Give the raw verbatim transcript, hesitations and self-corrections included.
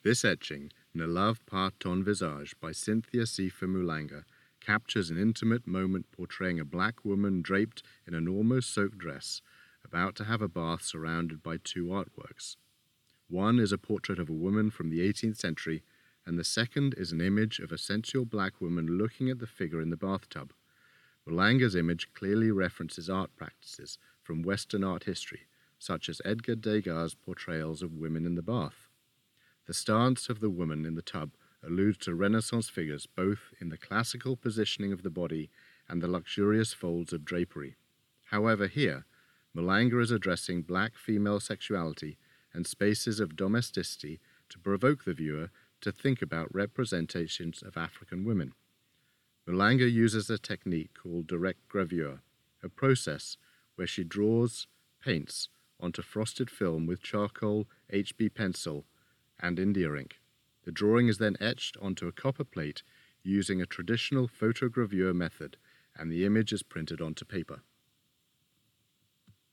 This etching, Ne lave pas ton visage by Cynthia Sifa Mulanga, captures an intimate moment portraying a black woman draped in an almost soaked dress, about to have a bath surrounded by two artworks. One is a portrait of a woman from the eighteenth century, and the second is an image of a sensual black woman looking at the figure in the bathtub. Mulanga's image clearly references art practices from Western art history, such as Edgar Degas' portrayals of women in the bath. The stance of the woman in the tub alludes to Renaissance figures both in the classical positioning of the body and the luxurious folds of drapery. However, here, Mulanga is addressing black female sexuality and spaces of domesticity to provoke the viewer to think about representations of African women. Mulanga uses a technique called direct gravure, a process where she draws, paints, onto frosted film with charcoal, H B pencil, and India ink. The drawing is then etched onto a copper plate using a traditional photogravure method, and the image is printed onto paper.